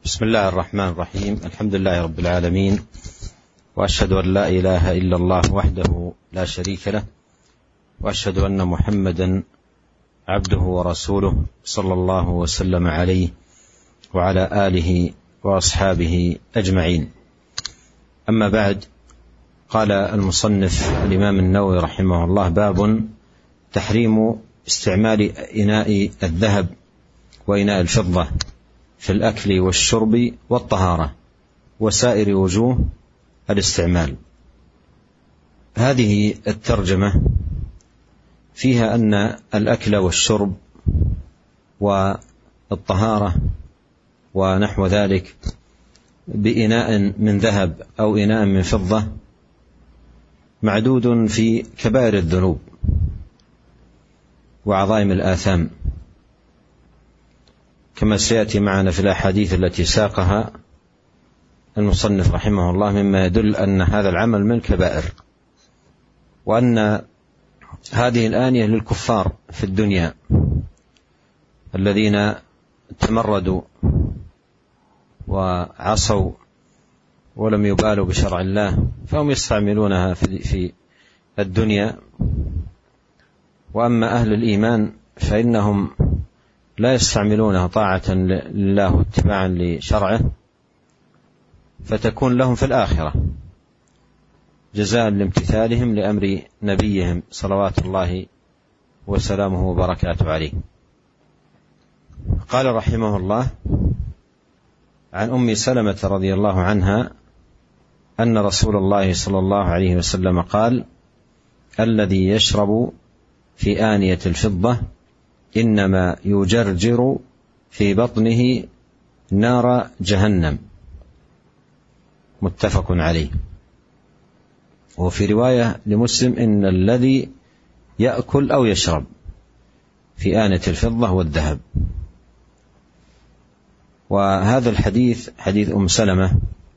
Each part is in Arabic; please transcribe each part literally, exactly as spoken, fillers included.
بسم الله الرحمن الرحيم. الحمد لله رب العالمين، وأشهد أن لا إله إلا الله وحده لا شريك له، وأشهد أن محمدا عبده ورسوله صلى الله وسلم عليه وعلى آله وأصحابه أجمعين. أما بعد، قال المصنف الإمام النووي رحمه الله: باب تحريم استعمال إناء الذهب وإناء الفضة في الأكل والشرب والطهارة وسائر وجوه الاستعمال. هذه الترجمة فيها أن الأكل والشرب والطهارة ونحو ذلك بإناء من ذهب أو إناء من فضة معدود في كبائر الذنوب وعظائم الآثام، كما سيأتي معنا في الأحاديث التي ساقها المصنف رحمه الله، مما يدل أن هذا العمل من الكبائر، وأن هذه الآنية للكفار في الدنيا الذين تمردوا وعصوا ولم يبالوا بشرع الله، فهم يستعملونها في الدنيا. وأما أهل الإيمان فإنهم لا يستعملونها طاعة لله واتباعا لشرعه، فتكون لهم في الآخرة جزاء لامتثالهم لأمر نبيهم صلوات الله وسلامه وبركاته عليه. قال رحمه الله: عن أم سلمة رضي الله عنها أن رسول الله صلى الله عليه وسلم قال: الذي يشرب في آنية الفضة إنما يجرجر في بطنه نار جهنم. متفق عليه. وفي رواية لمسلم: إن الذي يأكل أو يشرب في آنية الفضة والذهب. وهذا الحديث حديث أم سلمة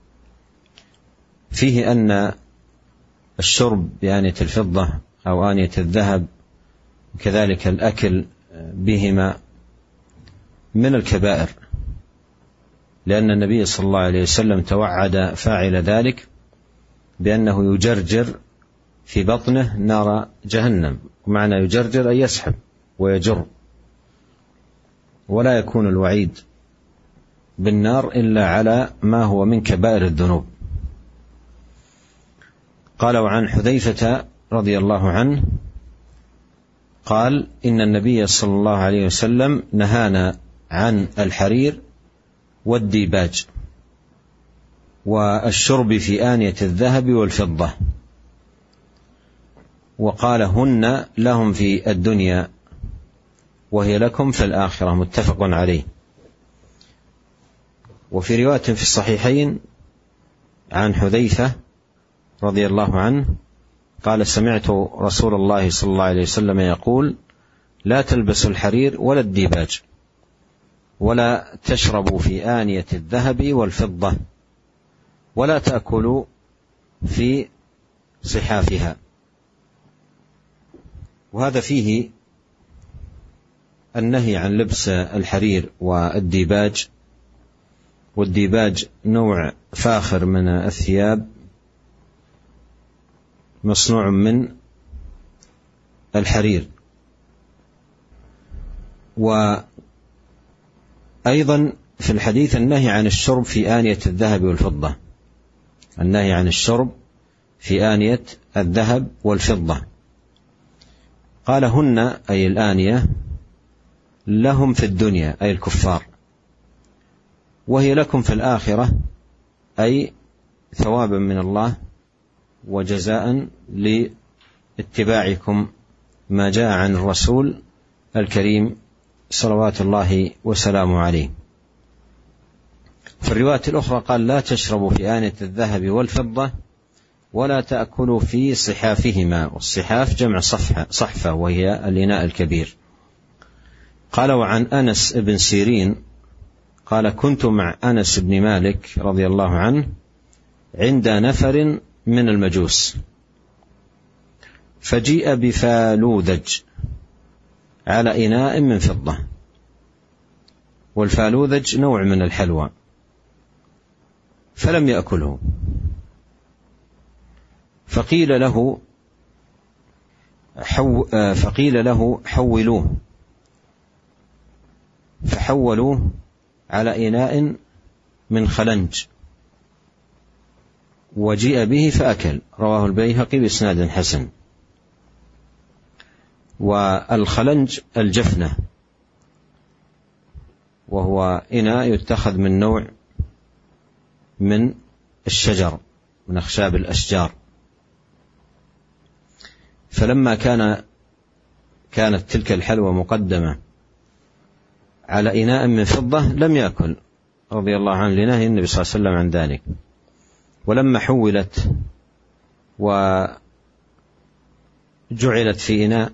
فيه أن الشرب بآنية الفضة أو آنية الذهب وكذلك الأكل بهما من الكبائر، لأن النبي صلى الله عليه وسلم توعد فاعل ذلك بأنه يجرجر في بطنه نار جهنم. ومعنى يجرجر أن يسحب ويجر، ولا يكون الوعيد بالنار إلا على ما هو من كبائر الذنوب. قال: وعن حذيفة رضي الله عنه قال: إن النبي صلى الله عليه وسلم نهانا عن الحرير والديباج والشرب في آنية الذهب والفضة، وقال: هن لهم في الدنيا وهي لكم في الآخرة. متفق عليه. وفي رواية في الصحيحين عن حذيفة رضي الله عنه قال: سمعت رسول الله صلى الله عليه وسلم يقول: لا تلبسوا الحرير ولا الديباج ولا تشربوا في آنية الذهب والفضة ولا تأكلوا في صحافها. وهذا فيه النهي عن لبس الحرير والديباج. والديباج نوع فاخر من الثياب مصنوع من الحرير. وأيضا في الحديث النهي عن الشرب في آنية الذهب والفضة، النهي عن الشرب في آنية الذهب والفضة. قال: هن أي الآنية لهم في الدنيا أي الكفار، وهي لكم في الآخرة أي ثوابا من الله وجزاء لاتباعكم ما جاء عن الرسول الكريم صلوات الله وسلامه عليه. في الرواية الأخرى قال: لا تشربوا في آنية الذهب والفضة ولا تأكلوا في صحافهما. والصحاف جمع صفحة صحفة وهي الإناء الكبير. قال: وعن أنس بن سيرين قال: كنت مع أنس بن مالك رضي الله عنه عند نفر من المجوس، فجيء بفالوذج على إناء من فضة. والفالوذج نوع من الحلوى فلم يأكله، فقيل له حو فقيل له حولوه، فحولوه على إناء من خلنج وجيء به فأكل. رواه البيهقي بإسناد حسن. والخلنج الجفنة، وهو إناء يتخذ من نوع من الشجر، من أخشاب الأشجار. فلما كان كانت تلك الحلوى مقدمة على إناء من فضة لم يأكل رضي الله عنه لنهي النبي صلى الله عليه وسلم عن ذلك. ولما حولت وجعلت في إناء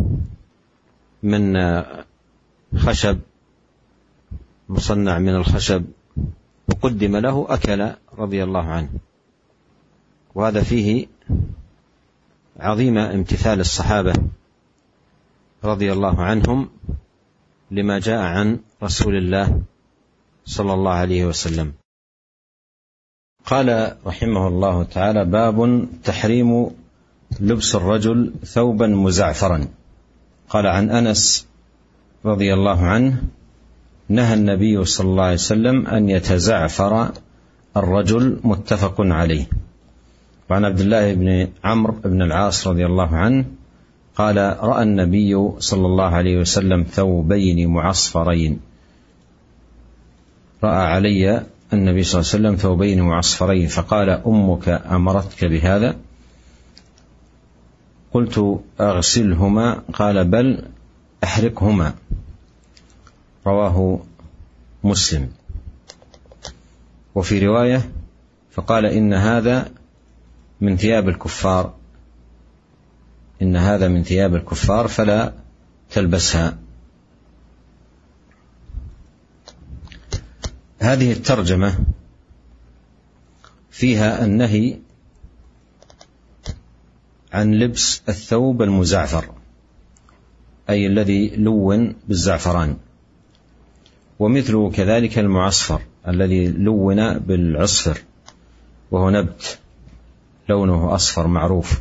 من خشب مصنع من الخشب وقدم له أكل رضي الله عنه. وهذا فيه عظيم امتثال الصحابة رضي الله عنهم لما جاء عن رسول الله صلى الله عليه وسلم. قال رحمه الله تعالى: باب تحريم لبس الرجل ثوبا مزعفرا. قال: عن أنس رضي الله عنه: نهى النبي صلى الله عليه وسلم أن يتزعفر الرجل، متفق عليه. وعن عبد الله بن عمرو بن العاص رضي الله عنه قال: رأى النبي صلى الله عليه وسلم ثوبين معصفرين. رأى علي النبي صلى الله عليه وسلم ثوبين معصفرين، فقال: أمك أمرتك بهذا؟ قلت: أغسلهما. قال: بل أحرقهما. رواه مسلم. وفي رواية: فقال: إن هذا من ثياب الكفار، إن هذا من ثياب الكفار فلا تلبسها. هذه الترجمة فيها النهي عن لبس الثوب المزعفر، أي الذي لون بالزعفران، ومثله كذلك المعصفر الذي لون بالعصفر، وهو نبت لونه أصفر معروف.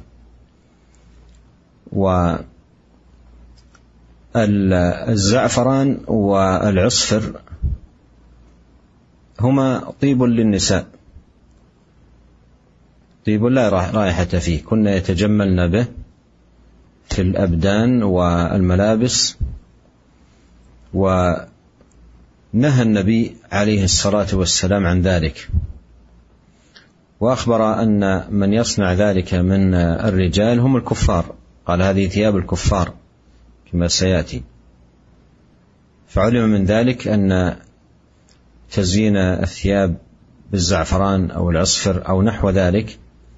والزعفران والعصفر هما طيب للنساء، طيب لا رائحة فيه، كنا يتجملن به في الأبدان والملابس. ونهى النبي عليه الصلاة والسلام عن ذلك، وأخبر أن من يصنع ذلك من الرجال هم الكفار، قال: هذه ثياب الكفار كما سيأتي. فعلم من ذلك أن تزيين الثياب بالزعفران أو العصفر أو نحو ذلك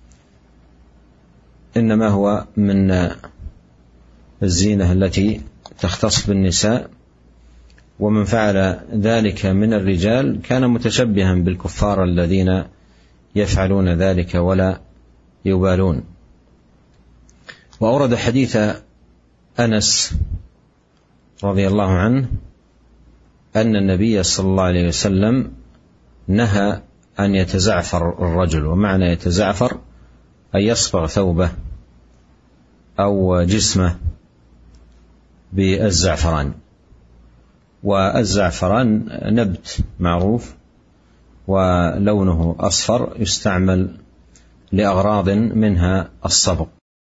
إنما هو من الزينة التي تختص بالنساء، ومن فعل ذلك من الرجال كان متشبها بالكفار الذين يفعلون ذلك ولا يبالون. وأورد حديث أنس رضي الله عنه أن النبي صلى الله عليه وسلم نهى أن يتزعفر الرجل، ومعنى يتزعفر أن يصبغ ثوبه أو جسمه بالزعفران. والزعفران نبت معروف ولونه أصفر، يستعمل لأغراض منها الصبغ.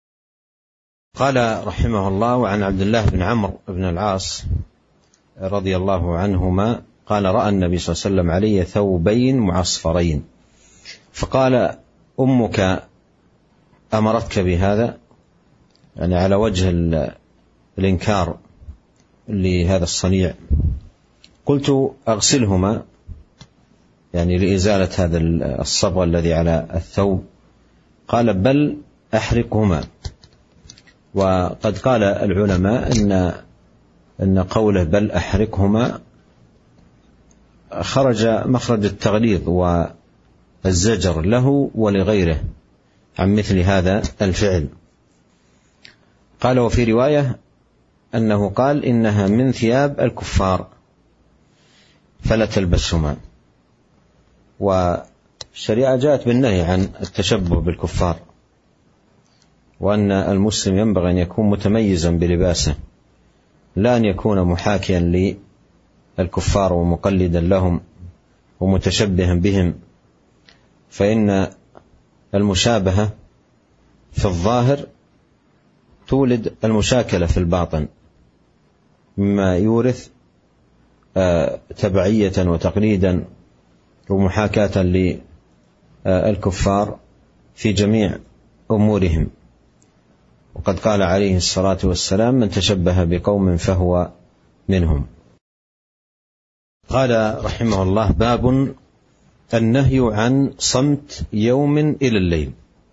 قال رحمه الله: وعن عبد الله بن عمرو بن العاص رضي الله عنهما قال: رأى النبي صلى الله عليه وسلم علي ثوبين معصفرين، فقال: أمك أمرتك بهذا؟ يعني على وجه الإنكار لهذا الصنيع. قلت: أغسلهما، يعني لإزالة هذا الصبغ الذي على الثوب. قال: بل أحرقهما. وقد قال العلماء إن أن قوله بل أحرقهما خرج مخرج التغليظ والزجر له ولغيره عن مثل هذا الفعل. قال: وفي رواية أنه قال: إنها من ثياب الكفار فلا تلبسهما. وشبه الشريعة جاءت بالنهي عن التشبه بالكفار، وأن المسلم ينبغي أن يكون متميزا بلباسه، لا أن يكون محاكيا للكفار ومقلدا لهم ومتشبها بهم، فإن المشابهة في الظاهر تولد المشاكلة في الباطن، مما يورث تبعية وتقليدا ومحاكاة للكفار في جميع أمورهم. وقد قال عليه الصلاة والسلام: من تشبه بقوم فهو منهم. قال رحمه الله: باب النهي عن صمت يوم إلى الليل.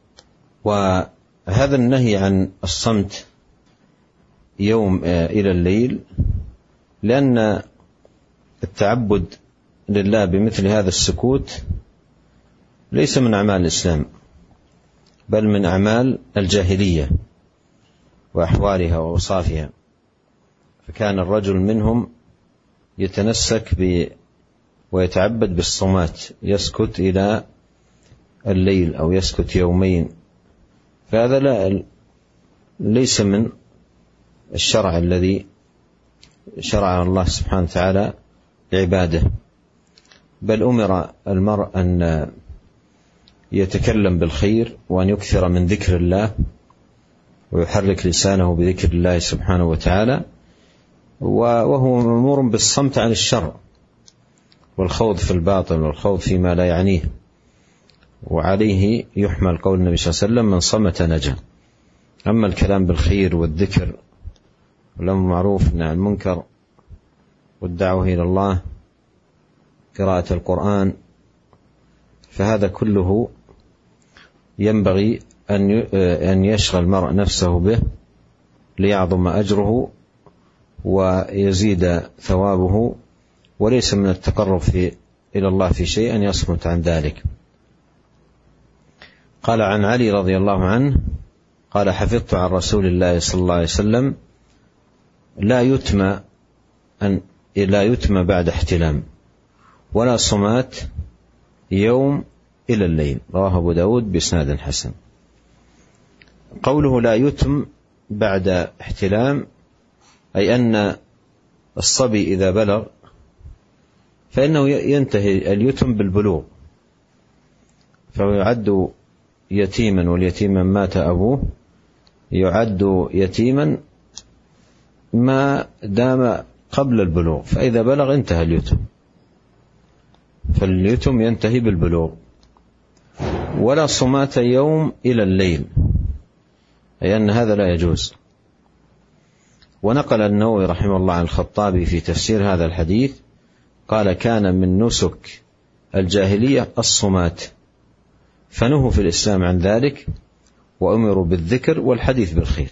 وهذا النهي عن الصمت يوم إلى الليل لأن التعبد لله بمثل هذا السكوت ليس من أعمال الإسلام، بل من أعمال الجاهلية وأحوالها وأوصافها. فكان الرجل منهم يتنسك ب ويتعبد بالصمات، يسكت إلى الليل أو يسكت يومين، فهذا لا ليس من الشرع الذي شرع الله سبحانه وتعالى لعباده، بل أمر المرء أن يتكلم بالخير وأن يكثر من ذكر الله ويحرك لسانه بذكر الله سبحانه وتعالى، وهو مأمور بالصمت عن الشر والخوض في الباطل والخوض فيما لا يعنيه. وعليه يحمل قول النبي صلى الله عليه وسلم: من صمت نجا. أما الكلام بالخير والذكر والأمر بالمعروف والنهي عن المنكر والدعوة إلى الله، قراءة القرآن، فهذا كله ينبغي أن يشغل المرء نفسه به ليعظم أجره ويزيد ثوابه، وليس من التقرب في إلى الله في شيء أن يصمت عن ذلك. قال عن علي رضي الله عنه قال: حفظت عن رسول الله صلى الله عليه وسلم: لا يتم أن لا يتم بعد احتلام ولا صمات يوم إلى الليل. رواه أبو داود بإسناد حسن. قوله لا يتم بعد احتلام أي أن الصبي إذا بلغ فإنه ينتهي اليتم بالبلوغ، فهو يعد يتيما، واليتيم من مات أبوه يعد يتيما ما دام قبل البلوغ، فإذا بلغ انتهى اليتم، فاليتم ينتهي بالبلوغ. ولا صمات يوم إلى الليل أي أن هذا لا يجوز. ونقل النووي رحمه الله عن الخطابي في تفسير هذا الحديث قال: كان من نسك الجاهلية الصمات، فنهوا في الإسلام عن ذلك وأمروا بالذكر والحديث بالخير.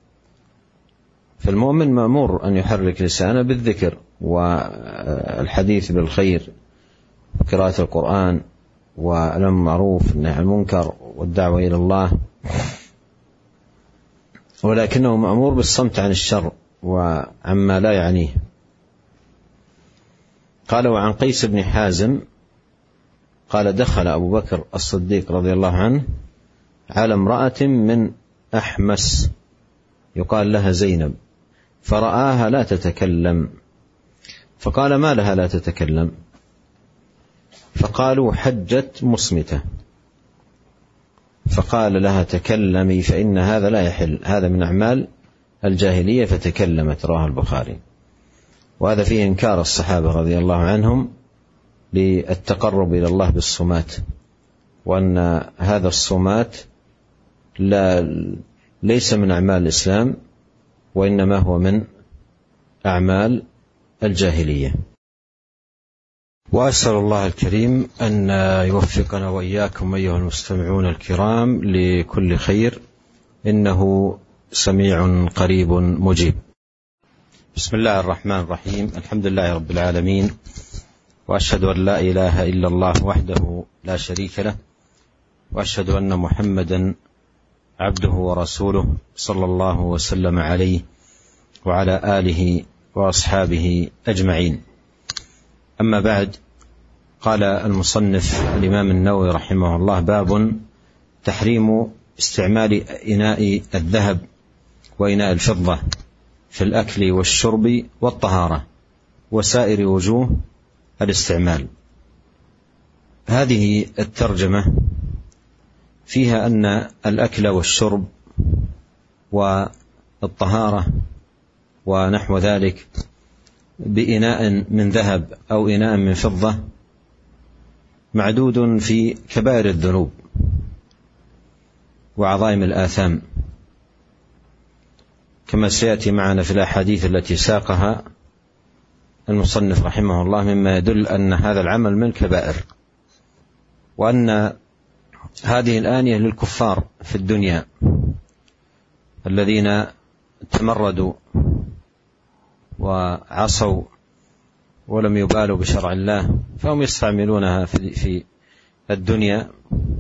فالمؤمن مأمور أن يحرك لسانه بالذكر والحديث بالخير وقراءة القرآن والأمر بالمعروف والنهي عن المنكر والدعوة إلى الله، ولكنه مأمور بالصمت عن الشر وعما لا يعنيه. قال: وعن قيس بن حازم قال: دخل أبو بكر الصديق رضي الله عنه على امرأة من أحمس يقال لها زينب، فرآها لا تتكلم، فقال: ما لها لا تتكلم؟ فقالوا: حجت مصمتة. فقال لها: تكلمي فإن هذا لا يحل، هذا من أعمال الجاهلية، فتكلمت. رواه البخاري. وهذا فيه إنكار الصحابة رضي الله عنهم للتقرب إلى الله بالصمات، وأن هذا الصمات لا ليس من أعمال الإسلام، وإنما هو من أعمال الجاهلية. وأسأل الله الكريم أن يوفقنا وإياكم أيها المستمعون الكرام لكل خير، إنه سميع قريب مجيب. بسم الله الرحمن الرحيم. الحمد لله رب العالمين، وأشهد أن لا إله إلا الله وحده لا شريك له، وأشهد أن محمدا عبده ورسوله صلى الله وسلم عليه وعلى آله وأصحابه أجمعين. أما بعد، قال المصنف الإمام النووي رحمه الله: باب تحريم استعمال إناء الذهب وإناء الفضة في الأكل والشرب والطهارة وسائر وجوه الاستعمال. هذه الترجمة فيها أن الأكل والشرب والطهارة ونحو ذلك بإناء من ذهب أو إناء من فضة معدود في كبائر الذنوب وعظائم الآثام، كما سيأتي معنا في الأحاديث التي ساقها المصنف رحمه الله، مما يدل أن هذا العمل من الكبائر، وأن هذه الآنية للكفار في الدنيا الذين تمردوا وعصوا ولم يبالوا بشرع الله، فهم يستعملونها في الدنيا.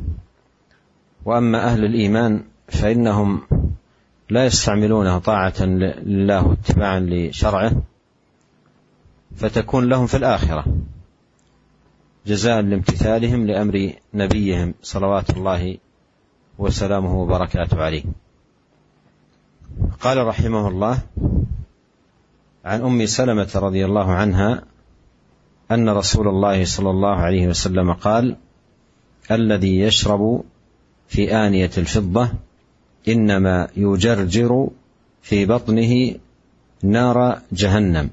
وأما أهل الإيمان فإنهم لا يستعملونها طاعة لله واتباعا لشرعه، فتكون لهم في الآخرة جزاء لامتثالهم لأمر نبيهم صلوات الله وسلامه وبركاته عليه. قال رحمه الله: عن أم سلمة رضي الله عنها أن رسول الله صلى الله عليه وسلم قال: الذي يشرب في آنية الفضة إنما يجرجر في بطنه نار جهنم.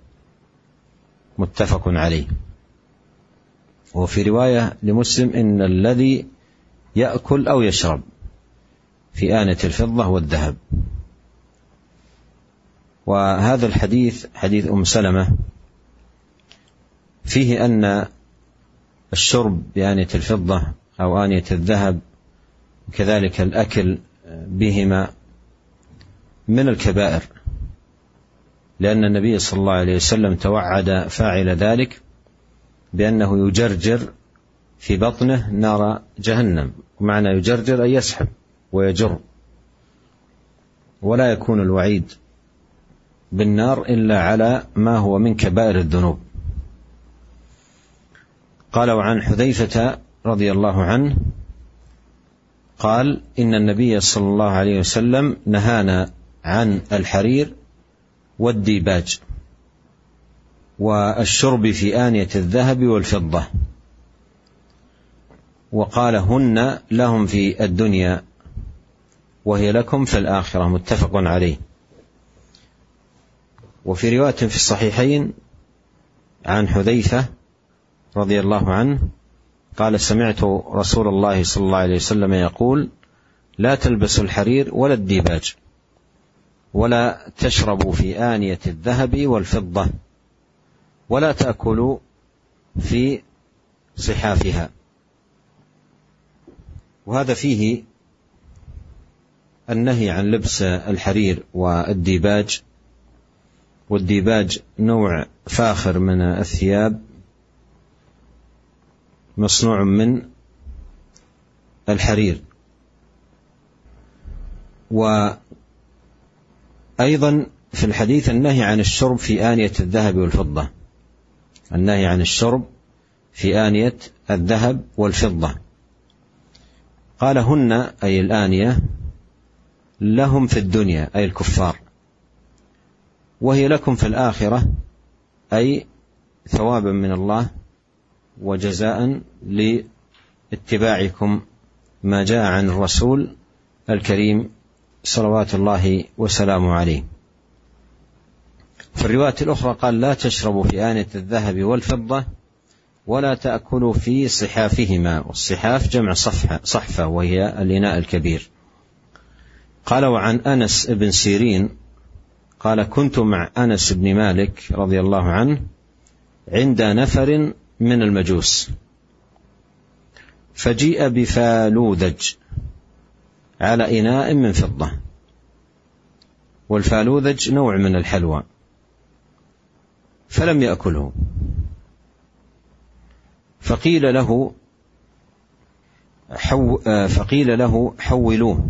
متفق عليه. وفي رواية لمسلم: إن الذي يأكل أو يشرب في آنية الفضة والذهب. وهذا الحديث حديث أم سلمة فيه أن الشرب بآنية الفضة أو آنية الذهب وكذلك الأكل بهما من الكبائر، لأن النبي صلى الله عليه وسلم توعد فاعل ذلك بأنه يجرجر في بطنه نار جهنم. ومعنى يجرجر أن يسحب ويجر، ولا يكون الوعيد بالنار إلا على ما هو من كبائر الذنوب. قال: وعن حذيفة رضي الله عنه قال: إن النبي صلى الله عليه وسلم نهانا عن الحرير والديباج والشرب في آنية الذهب والفضة، وقال: هن لهم في الدنيا وهي لكم في الآخرة. متفق عليه. وفي رواية في الصحيحين عن حذيفة رضي الله عنه قال: سمعت رسول الله صلى الله عليه وسلم يقول: لا تلبسوا الحرير ولا الديباج ولا تشربوا في آنية الذهب والفضة ولا تأكلوا في صحافها. وهذا فيه النهي عن لبس الحرير والديباج. والديباج نوع فاخر من الثياب مصنوع من الحرير. وأيضا في الحديث النهي عن الشرب في آنية الذهب والفضة، النهي عن الشرب في آنية الذهب والفضة. قال: هن أي الآنية لهم في الدنيا أي الكفار، وهي لكم في الآخرة أي ثوابا من الله وجزاء لاتباعكم ما جاء عن الرسول الكريم صلوات الله وسلامه عليه. في الرواية الأخرى قال: لا تشربوا في آنية الذهب والفضة ولا تأكلوا في صحافهما. والصحاف جمع صفحة صحفة وهي الإناء الكبير. قال: وعن أنس بن سيرين قال: كنت مع أنس بن مالك رضي الله عنه عند نفر من المجوس، فجيء بفالوذج على إناء من فضة. والفالوذج نوع من الحلوى، فلم يأكله، فقيل له حو فقيل له حولوه،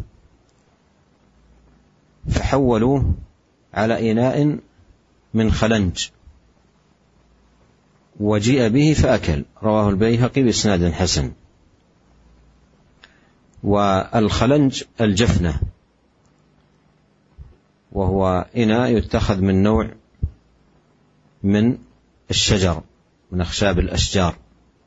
فحولوه على إناء من خلنج، وجيء به فأكل. رواه البيهقي بإسناد حسن. والخلنج الجفنة، وهو إناء يتخذ من نوع من الشجر، من أخشاب الأشجار.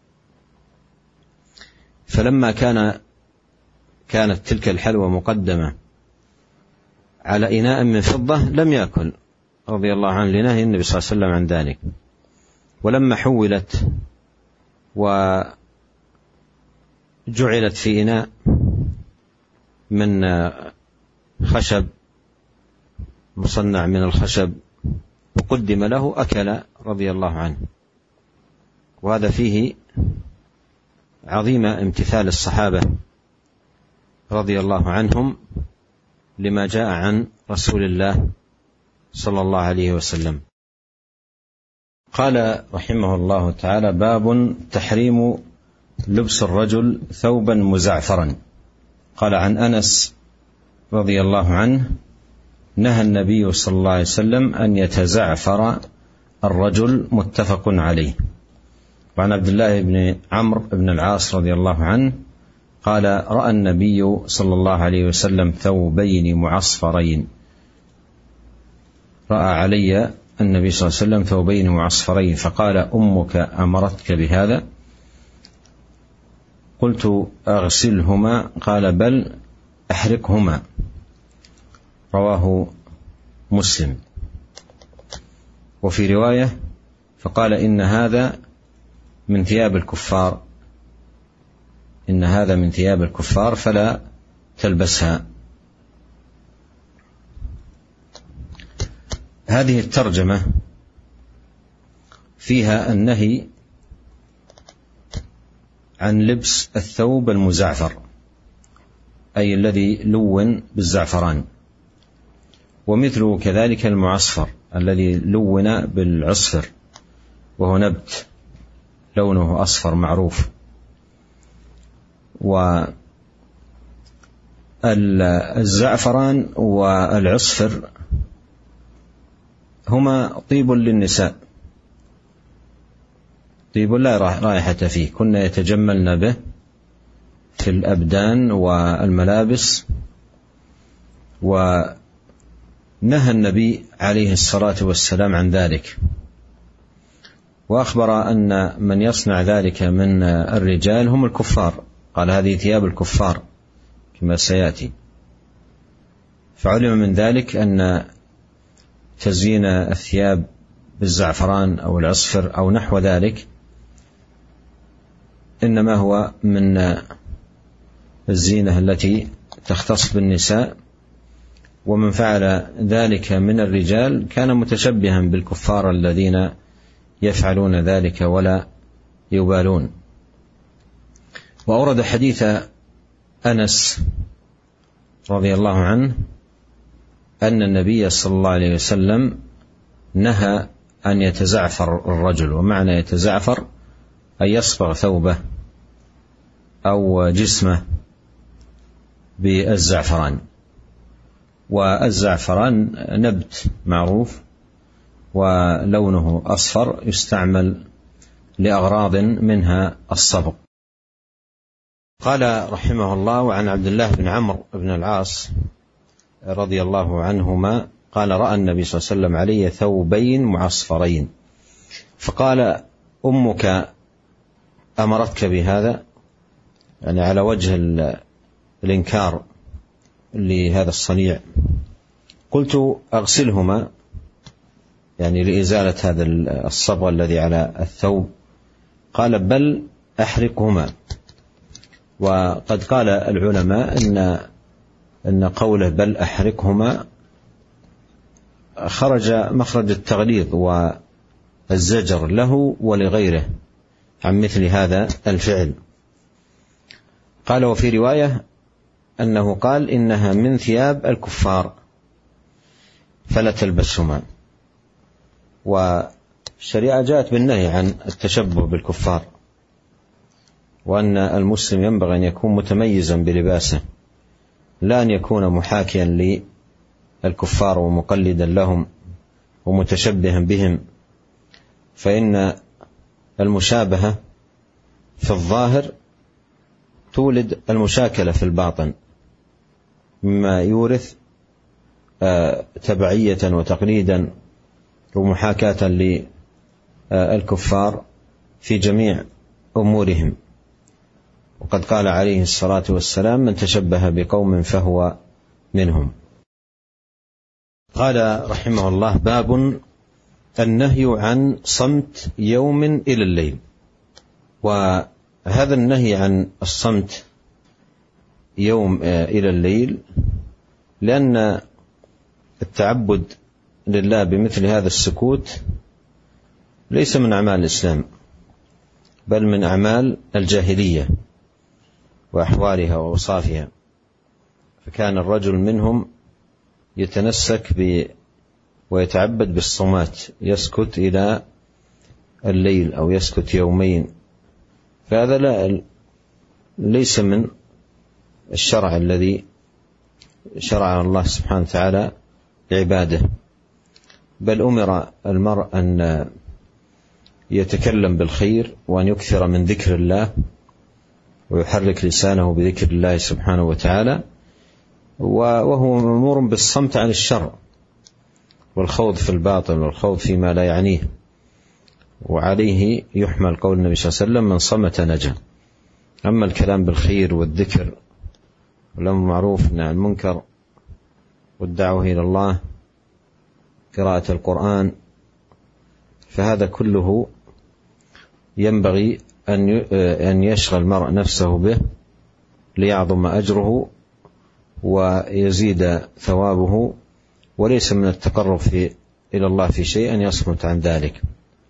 فلما كان كانت تلك الحلوى مقدمة على إناء من فضة لم يأكل رضي الله عنه لنهي النبي صلى الله عليه وسلم عن ذلك. ولما حولت وجعلت في إناء من خشب مصنع من الخشب وقدم له أكل رضي الله عنه. وهذا فيه عظيم امتثال الصحابة رضي الله عنهم لما جاء عن رسول الله صلى الله عليه وسلم. قال رحمه الله تعالى: باب تحريم لبس الرجل ثوبا مزعفرا. قال عن أنس رضي الله عنه: نهى النبي صلى الله عليه وسلم أن يتزعفر الرجل، متفق عليه. وعن عبد الله بن عمرو بن العاص رضي الله عنه قال: رأى النبي صلى الله عليه وسلم ثوبين معصفرين. رأى علي النبي صلى الله عليه وسلم ثوبين معصفرين فقال: أمك أمرتك بهذا؟ قلت: أغسلهما. قال: بل أحرقهما. رواه مسلم. وفي رواية: فقال: إن هذا من ثياب الكفار، إن هذا من ثياب الكفار فلا تلبسها. هذه الترجمة فيها النهي عن لبس الثوب المزعفر، أي الذي لون بالزعفران، ومثله كذلك المعصفر الذي لون بالعصفر، وهو نبت لونه أصفر معروف. والزعفران والعصفر هما طيب للنساء، طيب لا رائحة فيه، كنا يتجملن به في الأبدان والملابس. ونهى النبي عليه الصلاة والسلام عن ذلك، وأخبر أن من يصنع ذلك من الرجال هم الكفار، قال: هذه ثياب الكفار كما سيأتي. فعلم من ذلك أن تزيين الثياب بالزعفران أو العصفر أو نحو ذلك إنما هو من الزينة التي تختص بالنساء، ومن فعل ذلك من الرجال كان متشبها بالكفار الذين يفعلون ذلك ولا يبالون. وأورد حديث أنس رضي الله عنه أن النبي صلى الله عليه وسلم نهى أن يتزعفر الرجل، ومعنى يتزعفر أن يصبغ ثوبه أو جسمه بالزعفران. والزعفران نبت معروف ولونه أصفر، يستعمل لأغراض منها الصبغ. قال رحمه الله: وعن عبد الله بن عمرو بن العاص رضي الله عنهما قال: رأى النبي صلى الله عليه وسلم علي ثوبين معصفرين فقال: أمك أمرتك بهذا؟ يعني على وجه الإنكار لهذا الصنيع. قلت: أغسلهما، يعني لإزالة هذا الصبغ الذي على الثوب. قال: بل أحرقهما. وقد قال العلماء إن أن قوله بل أحرقهما خرج مخرج التغليظ والزجر له ولغيره عن مثل هذا الفعل. قال: وفي رواية أنه قال: إنها من ثياب الكفار فلا تلبسهما. والشريعة جاءت بالنهي عن التشبه بالكفار، وأن المسلم ينبغي أن يكون متميزا بلباسه، لا أن يكون محاكيا للكفار ومقلدا لهم ومتشبها بهم، فإن المشابهة في الظاهر تولد المشاكلة في الباطن، مما يورث تبعية وتقليدا ومحاكاة للكفار في جميع أمورهم. وقد قال عليه الصلاة والسلام: من تشبه بقوم فهو منهم. قال رحمه الله: باب النهي عن صمت يوم إلى الليل. وهذا النهي عن الصمت يوم إلى الليل لأن التعبد لله بمثل هذا السكوت ليس من أعمال الإسلام، بل من أعمال الجاهلية وأحوالها وأوصافها. فكان الرجل منهم يتنسك ب ويتعبد بالصمات، يسكت إلى الليل أو يسكت يومين. فهذا لا ليس من الشرع الذي شرعه الله سبحانه وتعالى لعباده، بل أمر المرء أن يتكلم بالخير وأن يكثر من ذكر الله ويحرك لسانه بذكر الله سبحانه وتعالى، وهو مأمور بالصمت عن الشر والخوض في الباطل والخوض فيما لا يعنيه. وعليه يحمل قول النبي صلى الله عليه وسلم: من صمت نجا. أما الكلام بالخير والذكر والأمر بالمعروف والنهي عن المنكر والدعوة إلى الله، قراءة القرآن، فهذا كله ينبغي أن يشغل المرء نفسه به ليعظم أجره ويزيد ثوابه، وليس من التقرب في إلى الله في شيء أن يصمت عن ذلك.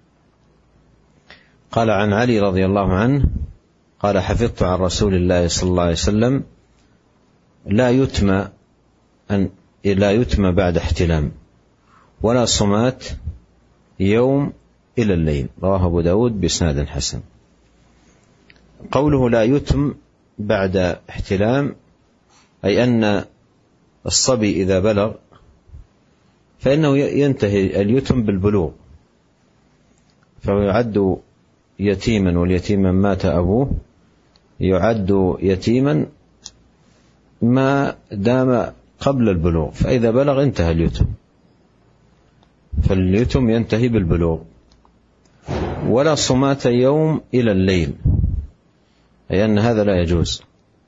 قال عن علي رضي الله عنه قال: حفظت عن رسول الله صلى الله عليه وسلم: لا يتم أن لا يتم بعد احتلام ولا صمات يوم إلى الليل. رواه أبو داود بإسناد حسن. قوله لا يتم بعد احتلام أي أن الصبي إذا بلغ فإنه ينتهي اليتم بالبلوغ، فهو يعد يتيما، واليتيم من مات أبوه يعد يتيما ما دام قبل البلوغ، فإذا بلغ انتهى اليتم، فاليتم ينتهي بالبلوغ. ولا صمات يوم إلى الليل أي أن هذا لا يجوز.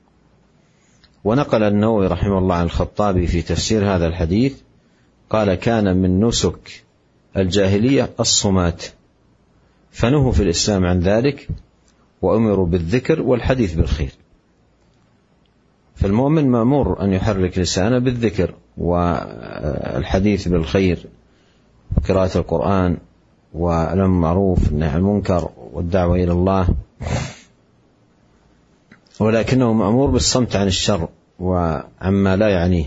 ونقل النووي رحمه الله عن الخطابي في تفسير هذا الحديث قال: كان من نسك الجاهلية الصمات، فنهوا في الإسلام عن ذلك وأمروا بالذكر والحديث بالخير. فالمؤمن مأمور أن يحرك لسانه بالذكر والحديث بالخير، قراءة القرآن والأمر بالمعروف والنهي عن المنكر والدعوة إلى الله، ولكنه مأمور بالصمت عن الشر وعما لا يعنيه.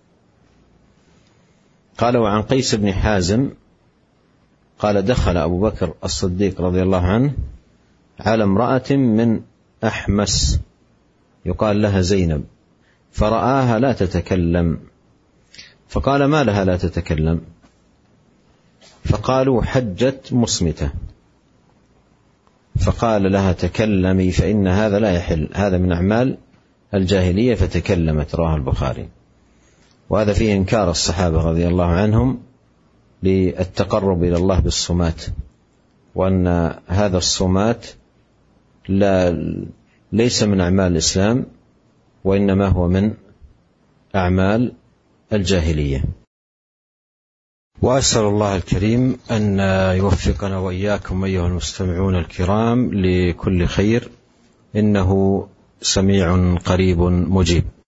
قال: وعن قيس بن حازم قال: دخل أبو بكر الصديق رضي الله عنه على امرأة من أحمس يقال لها زينب، فرآها لا تتكلم، فقال: ما لها لا تتكلم؟ فقالوا: حجت مصمتة. فقال لها: تكلمي فإن هذا لا يحل، هذا من أعمال الجاهلية، فتكلمت. رواه البخاري. وهذا فيه إنكار الصحابة رضي الله عنهم للتقرب إلى الله بالصمات، وأن هذا الصمات لا ليس من أعمال الإسلام، وإنما هو من أعمال الجاهلية. وأسأل الله الكريم أن يوفقنا وإياكم أيها المستمعون الكرام لكل خير، إنه سميع قريب مجيب.